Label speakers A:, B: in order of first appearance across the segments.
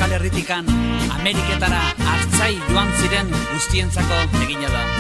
A: Euskal Herritikan Ameriketara hartzai joan ziren guztientzako egina da.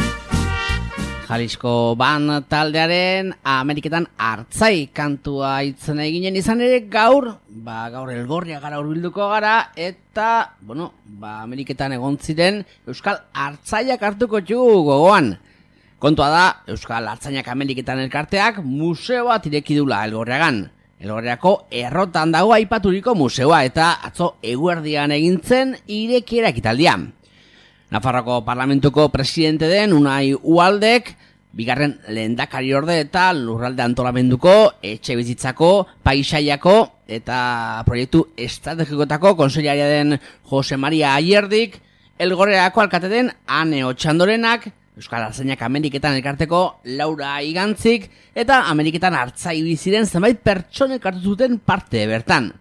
B: Jalisco Band taldearen Ameriketan hartzai kantua itzen eginen izan ere gaur Elgorria gara hurbilduko gara eta, Ameriketan egon ziren Euskal Hartzaiak hartuko txu gogoan. Kontua da, Euskal Hartzainak Ameriketan elkarteak museo bat ireki dula Elgorriagan. Elgorriako errotan dago aipaturiko museoa eta atzo eguerdian egintzen irekiera ekitaldia. Nafarroako parlamentuko presidente den Unai Ualdek, bigarren lehendakariorde eta lurralde antolamenduko, etxe bizitzako, paisaiako eta proiektu estrategikotako konseilari den Jose Maria Ayerdik, Elgorriako alkate den Ane Otxandorenak, Euskal Hartzainak Ameriketan elkarteko Laura Igantzik eta Ameriketan hartzai biziren zenbait pertsonek hartu zuten parte bertan.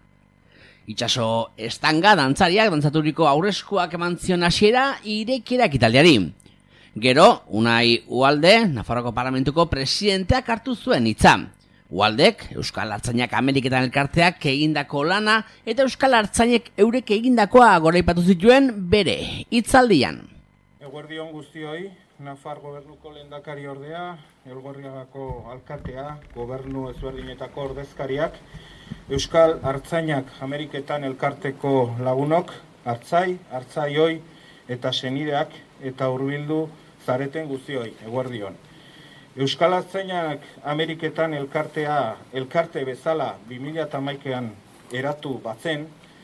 B: Itxaso estanga dantzariak dantzaturiko aurreskuak eman zion hasiera irekiera ekitaldiari. Gero, Unai Ualde, Nafarroako parlamentuko presidenteak hartu zuen hitza. Ualdek, Euskal Hartzainak Ameriketan elkarteak egindako lana eta Euskal Hartzainek eurek egindakoa goraipatu zituen bere hitzaldian.
C: Eguerdion guztioi, Nafar gobernuko lehendakariordea, Elgorriagako alkatea, gobernu ezberdinetako ordezkariak, Euskal Hartzainak Ameriketan elkarteko lagunok, hartzaioi eta senideak eta hurbildu zareten guztioi, eguerdion. Euskal Hartzainak Ameriketan elkarte bezala 2011an eratu batzen,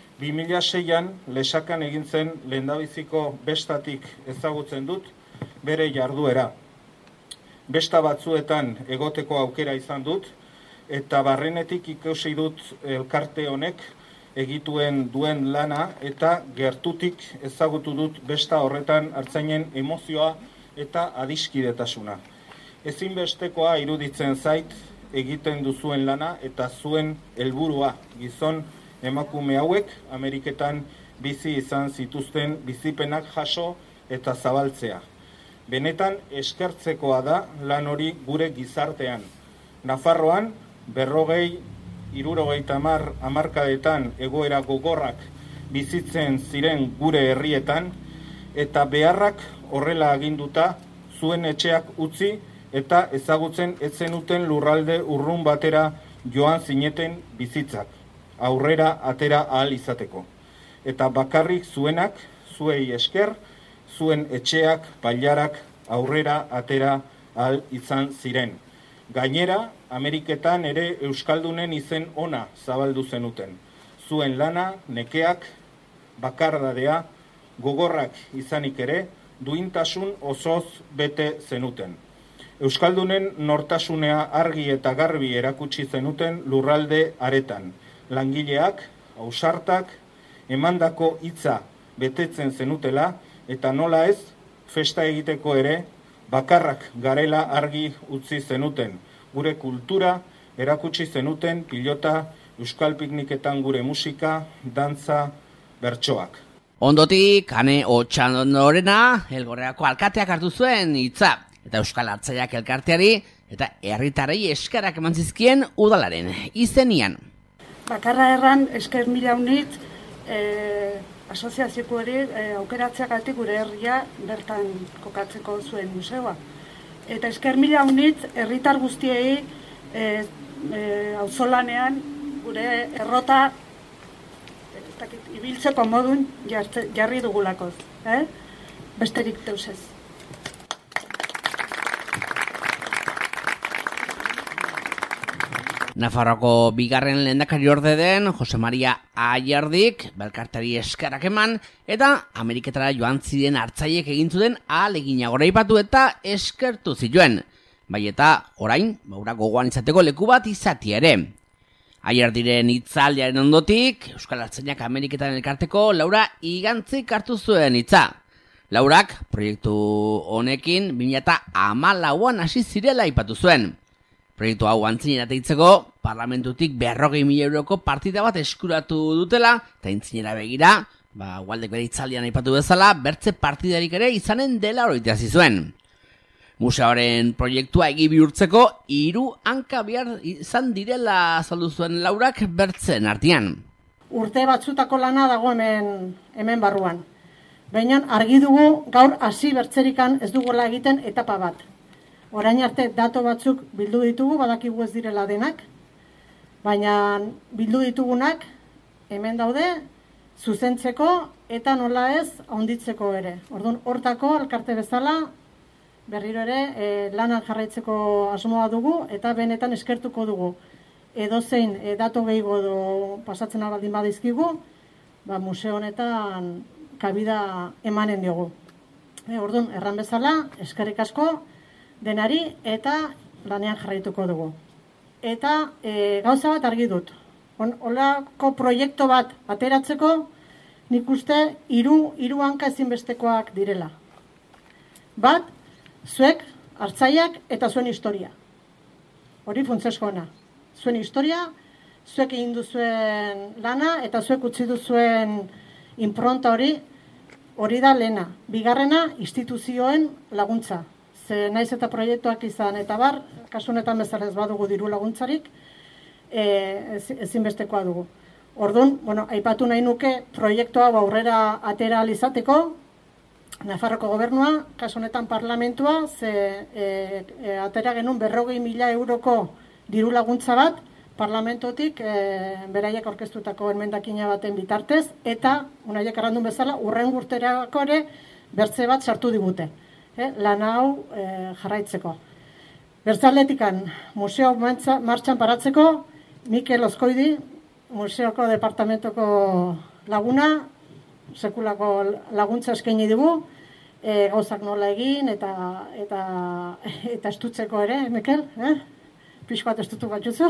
C: 2006an Lesakan egin zen lehendabiziko bestatik ezagutzen dut bere jarduera. Besta batzuetan egoteko aukera izan dut, eta barrenetik ikusi dut elkarte honek egituen duen lana eta gertutik ezagutu dut besta horretan hartzainen emozioa eta adiskidetasuna. Ezinbestekoa iruditzen zait egiten duzuen lana eta zuen helburua gizon emakume hauek Ameriketan bizi izan zituzten bizipenak jaso eta zabaltzea. Benetan eskertzekoa da lan hori gure gizartean. Nafarroan 50-60 hamarkadetan egoera gogorrak bizitzen ziren gure herrietan eta beharrak horrela aginduta zuen etxeak utzi eta ezagutzen ez zenuten lurralde urrun batera joan zineten bizitzak, aurrera atera ahal izateko. Eta bakarrik zuenak, zuei esker, zuen etxeak, pailarak aurrera atera ahal izan ziren. Gainera, Ameriketan ere Euskaldunen izen ona zabaldu zenuten. Zuen lana, nekeak, bakardadea, gogorrak izanik ere, duintasun osoz bete zenuten. Euskaldunen nortasunea argi eta garbi erakutsi zenuten lurralde aretan. Langileak, ausartak, emandako hitza betetzen zenutela, eta nola ez, festa egiteko ere, bakarrak garela argi utzi zenuten. Gure kultura erakutsi zenuten pilota, euskal pikniketan gure musika, dantza, bertsoak.
B: Ondotik, Ane Otxandorena, Elgorriako alkateak hartu zuen hitza, eta Euskal Hartzaiak elkarteari eta herritarrei eskarak eman zizkien udalaren izenian.
D: Bakarra erran esker mila unit asoziazioko ere aukeratzeagatik gure herria bertan kokatzeko zuen museoa. Eta esker mila unit herritar guztiei auzolanean gure errota ibiltzeko modun jarri dugulakoz. Besterik deusez.
B: Nafarroako bigarren lehendakariorde den Jose Maria Ayerdik elkarteari eskarak eman eta Ameriketara joan ziren hartzaiek egin zuten ahalegina goraipatu eta eskertu zituen. Bai eta orain, gogoan izateko leku bat izati ere. Ayerdiren hitzaldiaren ondotik, Euskal Hartzainak Ameriketan elkarteko Laura Igantzik hartu zuen hitza. Laurak proiektu honekin 2014an hasi zirela aipatu zuen. Proiektu hau antzinera teitzeko, parlamentutik 40.000 euroko partida bat eskuratu dutela, eta antzinera begira, Ualdek bere hitzaldian aipatu bezala, bertze partidarik ere izanen dela oroitarazi zuen. Museoaren proiektua egi bihurtzeko 3 hanka behar izan direla azaldu zuen Laurak bertzen artean.
E: urte batzutako lana dago hemen barruan. Baina argi dugu gaur hasi bertzerikan ez dugula egiten etapa bat. Orain arte dato batzuk bildu ditugu, badakigu ez direla denak, baina bildu ditugunak hemen daude zuzentzeko eta nola ez handitzeko ere. Orduan, hortako elkarte bezala berriro ere lanan jarraitzeko asmoa dugu eta benetan eskertuko dugu. Edozein dato gehiago pasatzen baldin badizkigu, museo honetan kabida emanen diogu. Orduan, erran bezala, eskerrik asko denari eta lanean jarraituko dugu. Eta gauza bat argi dut. Olako proiektu bat ateratzeko, nik uste hiru hanka ezinbestekoak direla. Bat, zuek, Artzaiak eta zuen historia. Hori funtsezkoena. Zuen historia, zuek egin duzuen lana eta zuek utzi duzuen impronta hori da lehena. Bigarrena, instituzioen laguntza. Ze naiz eta proiektuak izan eta bar, kasu honetan bezala ez badugu diru laguntzarik, ezinbestekoa dugu. Orduan, aipatu nahi nuke proiektu hau aurrera atera izateko, Nafarroko gobernua, kasu honetan parlamentua, ze atera genuen 40.000 euroko diru laguntza bat, parlamentotik beraiek aurkeztutako emendakina baten bitartez, eta, unaiek arrandun bezala, urrengo urterako ere bertze bat sartu digute. Lan hau jarraitzeko. Bertzaldetikan, museo martxan paratzeko, Mikel Ozkoidi, museoko departamentoko laguna, sekulako laguntza eskaini dugu, gauzak nola egin eta estutzeko ere, Mikel, pixko bat estutu batzuzu.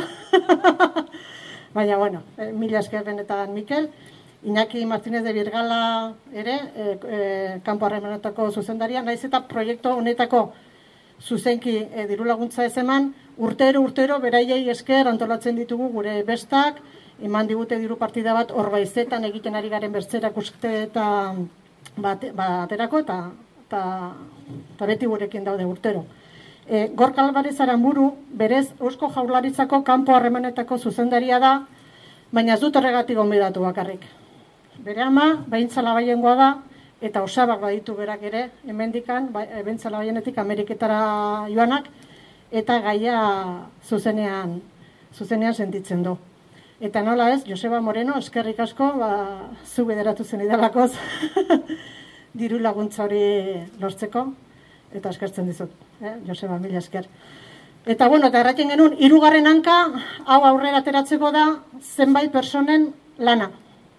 E: Baina, mila esker benetan Mikel. Iñaki Martínez de Birgala ere, kanpo harremanetako zuzendaria, naiz eta proiektu honetako zuzenki diru laguntza ez eman, urtero beraiei esker antolatzen ditugu gure bestak, eman digute diru partida bat Orbaizetan egiten ari garen bertzerak uste eta baterako eta beti gurekin daude urtero. Gorka Alvarez Aranburu, berez Eusko Jaurlaritzako kanpo harremanetako zuzendaria da, baina ez dut horregatik gonbidatu bakarrik. Bere ama, Baintzala Baiengoa da, eta osabak baditu berak ere, hemendikan, Baintzala Baienetik Ameriketara joanak, eta gaia zuzenean sentitzen du. Eta nola ez, Joseba Moreno, eskerrik asko, zu bederatu zen idalakoz, diru laguntza hori lortzeko, eta eskertzen dizut, Joseba, mila esker. Eta eta erraten genuen, 3. hanka, hau aurrera ateratzeko da, zenbait personen lana.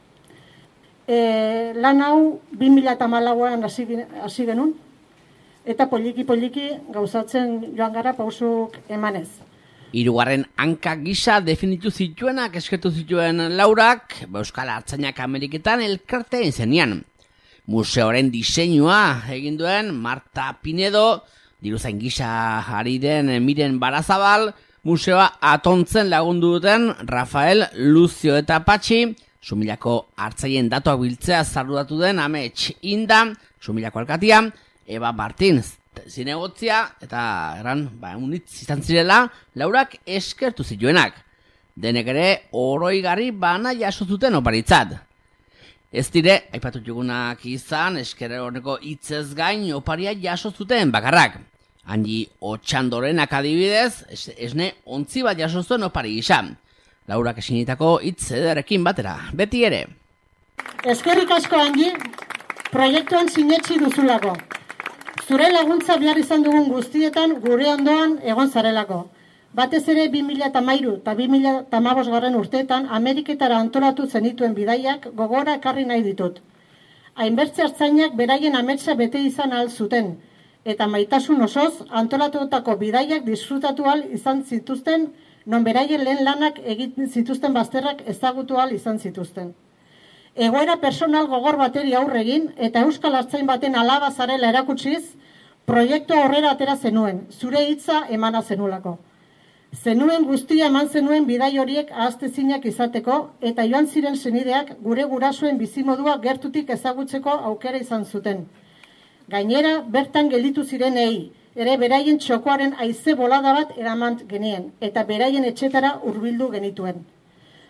E: Lan hau 2014an hasi genuen, eta poliki gauzatzen joan gara pausuk emanez.
B: 3. hanka gisa definitu zituenak, eskertu zituen Laurak, Euskal Artzainak Ameriketan elkarte izenean. Museoren diseinua egin duen Marta Pinedo, diruzain gisa ari den Miren Barazabal, museoa atontzen lagundu duten Rafael, Lucio eta Patxi, Sumilako Artzaien datuak biltzea zarduratu den Amets Inda, Sumilako alkatia, Eba Martin zinegotzia, eta unitz izan zirela, Laurak eskertu zituenak. Denek ere oroigarri bana jaso zuten oparitzat. Ez dire, aipatu jugunak izan, eskere horreko hitzez gain oparia jaso zuten bakarrak. Handi Otxandorenak adibidez, esne ontzi bat jaso zuen opari gisa. Laurak esinitako hitz ederekin batera, beti ere.
E: Eskerrik asko Handi, proiektuan sinetsi duzulako. Zure laguntza behar izan dugun guztietan gure ondoan egon zarelako. Batez ere 2013 eta 2015 urteetan Ameriketara antolatu zenituen bidaiak gogora ekarri nahi ditut. Hainbertze artzainak beraien ametsa bete izan ahal zuten, eta maitasun osoz antolatutako bidaiak disfrutatu ahal izan zituzten, non beraien lehen lanak egiten zituzten bazterrak ezagutu ahal izan zituzten. Egoera personal gogor bateri aurre egin eta Euskal Artzain baten alaba zarela erakutsiz, proiektua aurrera atera zenuen, zure hitza emana zenulako. Zenuen guztia eman zenuen bidai horiek ahaztezinak izateko eta joan ziren senideak gure gurasoen bizimodua gertutik ezagutzeko aukera izan zuten. Gainera, bertan gelditu zirenei, ere beraien txokoaren haize bolada bat eraman genien eta beraien etxetara hurbildu genituen.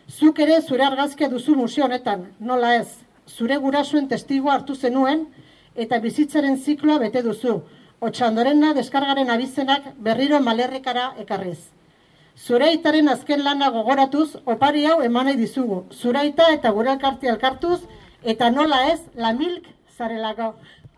E: Zuk ere zure argazkia duzu museo honetan, nola ez, zure gurasoen testigua hartu zenuen eta bizitzaren zikloa bete duzu, Otxandorena deskargaren abizenak berriro Malerrekara ekarriz. Zure aitaren azken lana gogoratuz, opari hau eman nahi dizugu. Zure aita eta gure elkartea elkartuz, eta nola ez, la milk zarelako.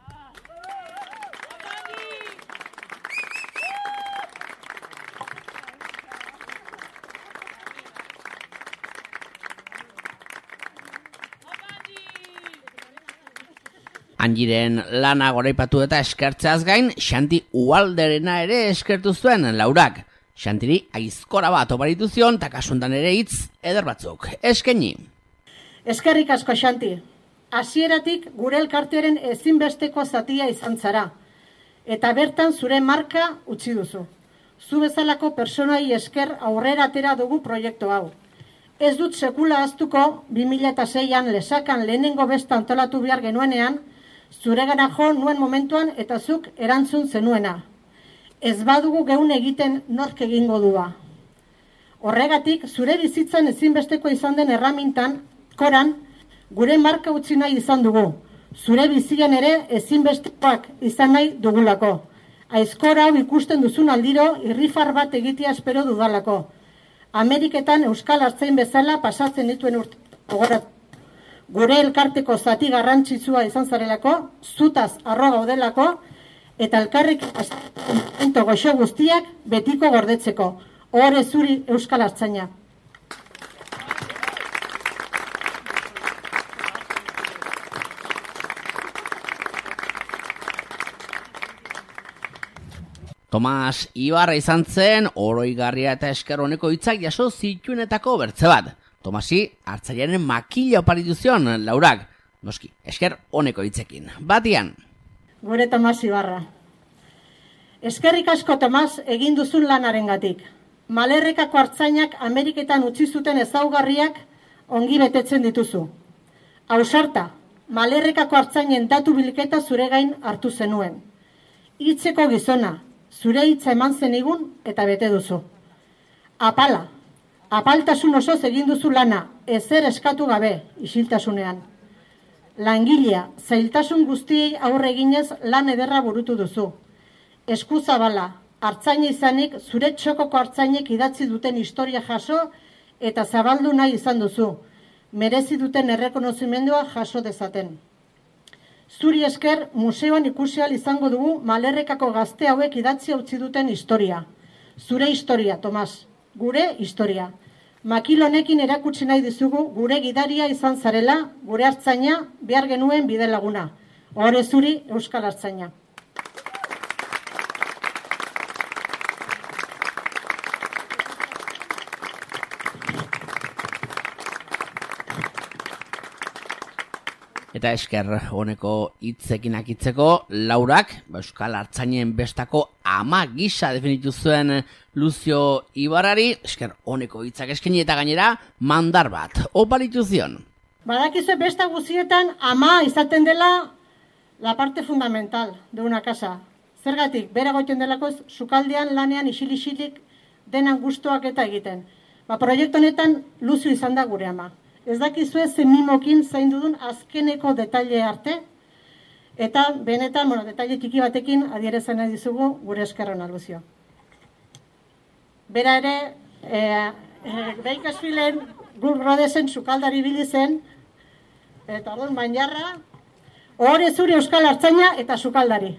B: Angiren lana goraipatu eta eskertzeaz gain, Xanti Ualderena ere eskertu zuen Laurak. Xantiri aizkora bat oparitu zion, eta kasuntan ere hitz eder batzuk. Eskeni.
E: Eskerrik asko, Xanti. Hasieratik gure elkartearen ezinbesteko zatia izan zara. Eta bertan zure marka utzi duzu. Zu bezalako personai esker aurrera atera dugu proiektu hau. Ez dut sekula ahaztuko 2006an Lesakan lehenengo besta antolatu behar genuenean, zuregana jo nuen momentuan eta zuk erantzun zenuena. Ez badugu geun egiten nork egingo dua. Horregatik, zure bizitzan ezinbesteko izan den erramintan, koran, gure marka utzi nahi izan dugu. Zure bizian ere ezinbestekoak izan nahi dugulako. Aizkora hau ikusten duzun aldiro, irrifar bat egitea espero dudalako. Ameriketan Euskal Artzain bezala pasatzen dituen urte. Gure elkarteko zati garrantzitsua izan zarelako, zutaz arro gaudelako, eta elkarrik goxo guztiak betiko gordetzeko. Ohore zuri Euskal Artzaina.
B: Tomas Ibarra izan zen, oroigarria eta esker honeko hitzak jaso zituenetako bertze bat. Tomasi, Artzaiaren makila oparitu zion Laurak. Noski, esker honeko hitzekin. Batian.
E: Gure Tomas Ibarra. Eskerrik asko, Tomas, egin duzun lanarengatik. Malerrekako Artzainak Ameriketan utzi zuten ezaugarriak ongi betetzen dituzu. Ausarta, Malerrekako Artzainen datu bilketa zure gain hartu zenuen. Hitzeko gizona, zure hitza eman zenigun eta bete duzu. Apala, apaltasun osoz egin duzu lana, ezer eskatu gabe, isiltasunean. Langilea, zailtasun guztiei aurre eginez lan ederra burutu duzu. Eskuzabala, Artzaina izanik, zure txokoko artzainek idatzi duten historia jaso eta zabaldu nahi izan duzu. Merezi duten errekonozimendua jaso dezaten. Zuri esker, museoan ikusi ahal izango dugu Malerrekako gazte hauek idatzi utzi duten historia. Zure historia, Tomas, gure historia. Makil honekin erakutsi nahi dizugu gure gidaria izan zarela, gure Artzaina behar genuen bidelaguna. Ohore zuri Euskal Artzaina.
B: Eta esker honeko hitzekin akitzeko, Laurak, Euskal Artzainen bestako ama gisa definitu zuen Lucio Ibarrari, esker honeko hitzak eskeni eta gainera mandar bat oparitu zion.
E: Badakizue besta guzietan ama izaten dela la parte fundamental de una casa. Zergatik, bera goiten delako sukaldean lanean isil-isilik denan gustuak eta egiten. Proiektu honetan Lucio izan da gure ama. Ez dakizue zenimokin zain dudun azkeneko detaile arte, eta benetan, detaile txiki batekin adierezen nahi dizugu gure eskerrona, Lucio. Bera ere, Beikasfilen Gul Rodesen sukaldari bili zen, eta orduan mainarra, ohore zuri Euskal Artzaina eta sukaldari.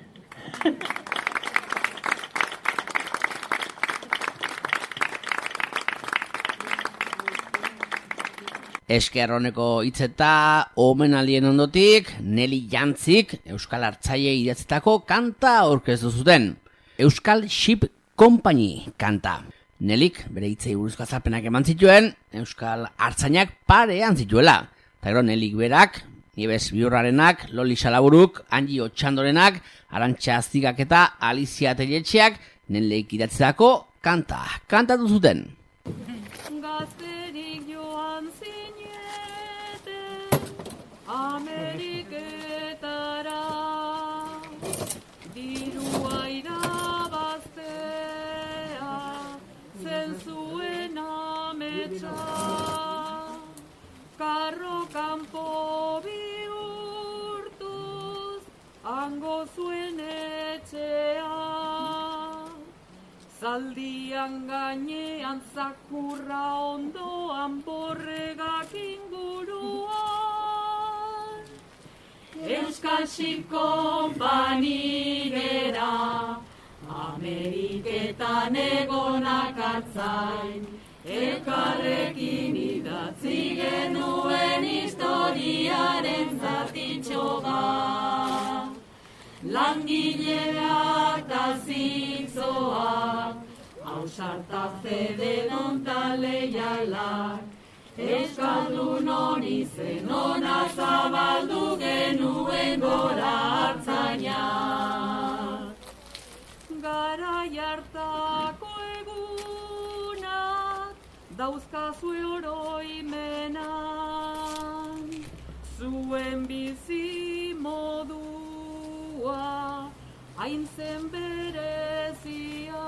B: Esker honeko hitzeta omenaldien ondotik, Neli Jantzik Euskal Artzaile idatzetako kanta aurkeztu zuten. Euskal Ship Company kanta. Nelik bere hitzei buruzko azalpenak eman zituen, Euskal Artzainak parean zituela. Eta gero Nelik berak, Nieves Biurrarenak, Loli Salaburuk, Angi Otxandorenak, Arantxa Aztigak eta Alizia Telletxeak Nelik idatzetako kanta. Kantatu zuten.
F: Ameriketara dirua irabaztea zen zuen ametsa Zaldian gainean zakurra ondoan borregak inguruan. Euskal Ship Company gera, Ameriketan egonak atzain, elkarrekin idatzi genuen historiaren zatitxo bat. Langileak eta zintzoak, ausarta zedenon taleialak, euskaldun hori zen ona zabaldu genuen gora hartzainak. Garai hartako egunak, dauzkazue oroimenan, zuen bizi modua, hain zen berezia,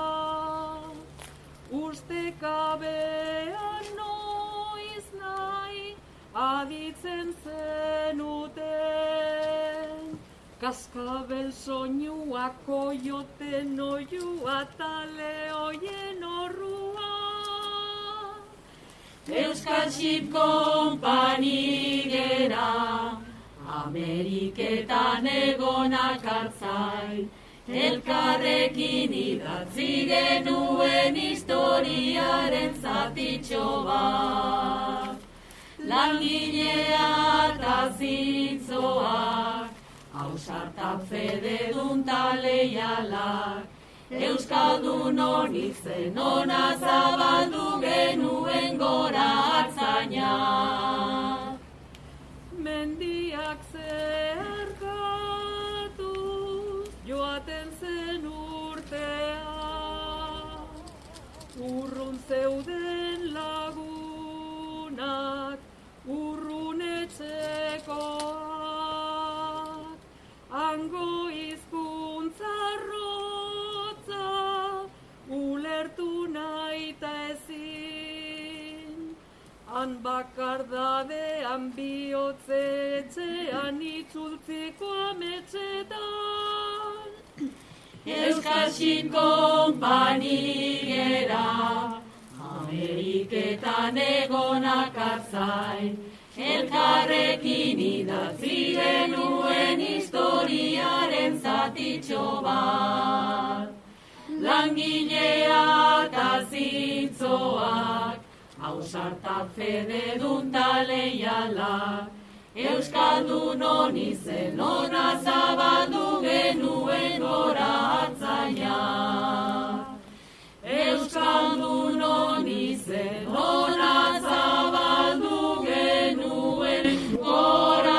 F: ustekabean noiz nahi aditzen zenuten, kaskabel soinuak koioten oiua eta lehoien horrua. Euskal Ship Company gera, Ameriketan egonak hartzain, elkarrekin idatzi genuen historiaren zatitxo bat. Langilea eta zintzoak, ausartak fededun taleialak, euskaldun hori zen ona zabaldu genuen gora hartzainak. Mendiak zeharkatuz joaten zen urtea, urrun zeuden lagunak, urrun etxekoak, hango hizkuntza rotza, ulertu nahi ta ezin, han bakardadean bihotzetxean itzultziko ametxetan. Euskal Ship Company gera, Ameriketan egonak hartzain, elkarrekin idatzi genuen historiaren zatitxo bat. Langileak eta zintzoak, ausartak fededun taleialak, euskaldun honi zen ona zabaldu genuen gora hartzainak. Euskaldun honi zen ona zabaldu genuen gora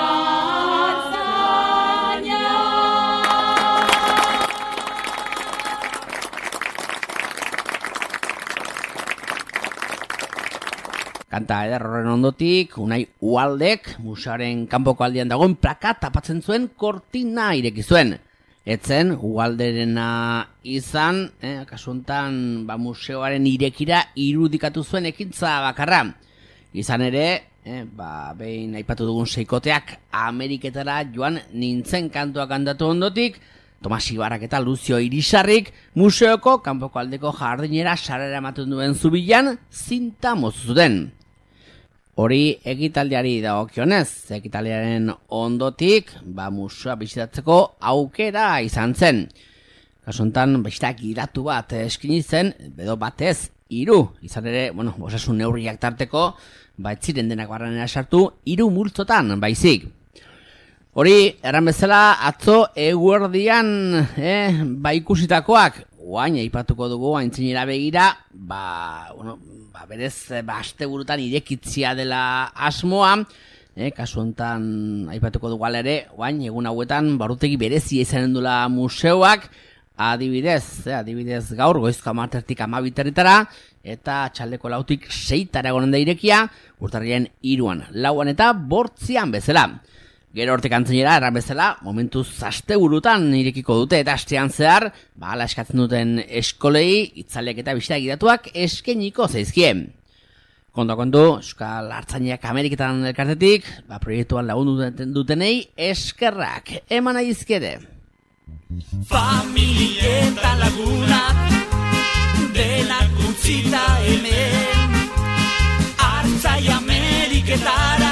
B: Kanta eder horren ondotik, Unai Ualdek museoaren kanpoko aldean dagoen plaka tapatzen zuen kortina ireki zuen. Etzen Ualderena izan, kasu honetan museoaren irekira irudikatu zuen ekintza bakarra. Izan ere, behin aipatu dugun seikoteak Ameriketara joan nintzen kantua kantatu ondotik, Tomas Ibarrak eta Lucio Irisarrik museoko kanpoko aldeko jardinera sarera ematen duen zubilan zinta mozu zuten. Hori ekitaldiari dagokionez, ekitaldiaren ondotik, museoa bisitatzeko aukera izan zen. Kasu honetan, beste gidatu bat eskini zen, edo batez, 3. Izan ere, osasun neurriak tarteko, ez ziren denak barrenera sartu, 3 multzotan baizik. Hori, erran bezala, atzo eguerdian ikusitakoak, oain aipatuko dugu aintzinera begira, berez asteburutan irekitzia dela asmoa, kasu honetan aipatuko dugu ere, oain egun hauetan barrutegi berezia izanen dula museoak, adibidez gaur goizko 10:00 12:00 eta txaldeko 4:00 6:00 egonen da irekia, urtarriaren 3, 4 eta 8 bezala. Gero hortik antzinera, erran bezala, momentuz asteburutan irekiko dute eta astean zehar, hala eskatzen duten eskolei, itzaleak eta bisita gidatuak eskeniko zaizkie. Kontu, Euskal Artzainak Ameriketan elkartetik, proiektuan lagundu dutenei eskerrak eman aizkede.
A: Familia eta lagunak denak utzita hemen, Artzai Ameriketara,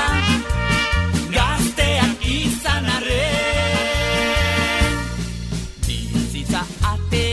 A: gazteak izan arren. Bizitza ate